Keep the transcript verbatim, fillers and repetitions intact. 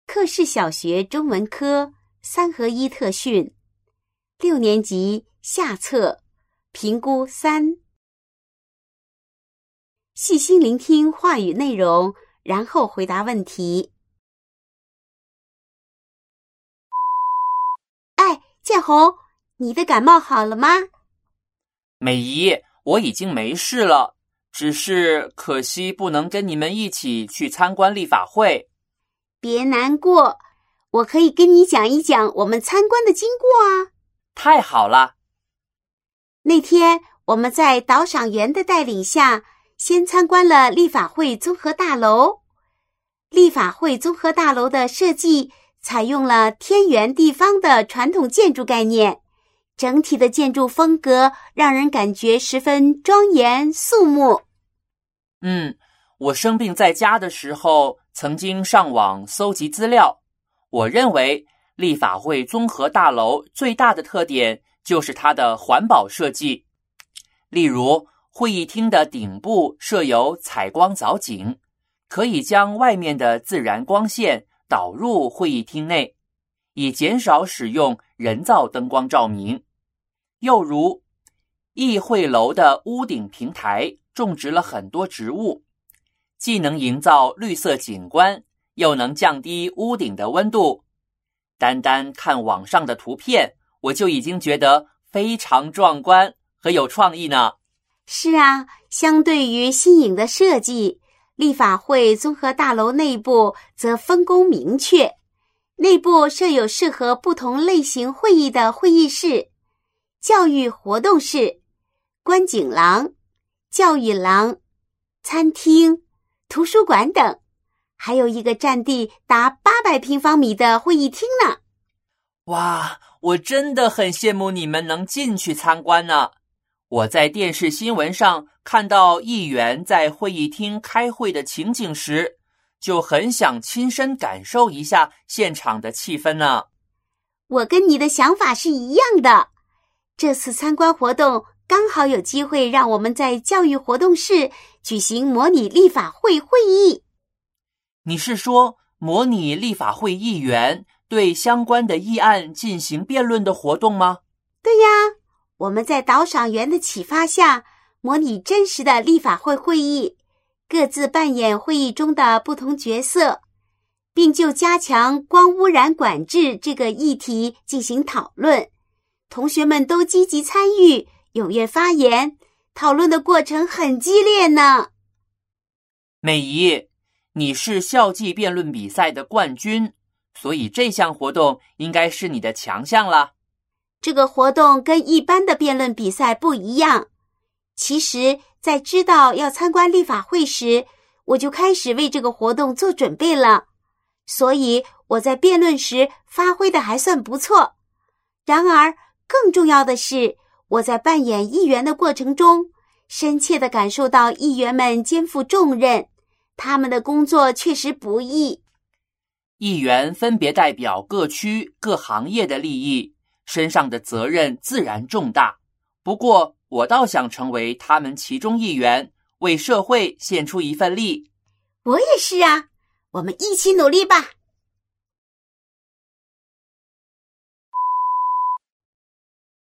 克氏小学中文科三合一特训，六年级下册，评估三。细心聆听话语内容，然后回答问题。哎，建宏，你的感冒好了吗？ 美姨，我已经没事了，只是可惜不能跟你们一起去参观立法会。 别难过，我可以跟你讲一讲我们参观的经过啊。 太好了。 那天我们在导赏员的带领下，先参观了立法会综合大楼。立法会综合大楼的设计采用了天圆地方的传统建筑概念，整体的建筑风格让人感觉十分庄严肃穆。 嗯，我生病在家的时候，曾经上网搜集资料。我认为立法会综合大楼最大的特点就是它的环保设计。例如，会议厅的顶部设有采光藻井，可以将外面的自然光线导入会议厅内，以减少使用人造灯光照明。又如，议会楼的屋顶平台种植了很多植物，既能营造绿色景观，又能降低屋顶的温度。单单看网上的图片，我就已经觉得非常壮观和有创意呢。 是啊，相对于新颖的设计，立法会综合大楼内部则分工明确，内部设有适合不同类型会议的会议室、教育活动室、观景廊、教育廊、餐厅、图书馆等，还有一个占地达八百平方米的会议厅呢。 哇，我真的很羡慕你们能进去参观呢。我在电视新闻上看到议员在会议厅开会的情景时，就很想亲身感受一下现场的气氛呢。 我跟你的想法是一样的。这次参观活动刚好有机会让我们在教育活动室举行模拟立法会会议。 你是说模拟立法会议员对相关的议案进行辩论的活动吗？ 对呀，我们在导赏员的启发下，模拟真实的立法会会议，各自扮演会议中的不同角色，并就加强光污染管制这个议题进行讨论。同学们都积极参与，踊跃发言，讨论的过程很激烈呢。 美姨，你是校际辩论比赛的冠军，所以这项活动应该是你的强项了。 这个活动跟一般的辩论比赛不一样。其实，在知道要参观立法会时，我就开始为这个活动做准备了。所以我在辩论时发挥的还算不错。然而，更重要的是，我在扮演议员的过程中，深切地感受到议员们肩负重任，他们的工作确实不易。 议员分别代表各区各行业的利益，身上的责任自然重大。不过，我倒想成为他们其中一员，为社会献出一份力。 我也是啊，我们一起努力吧。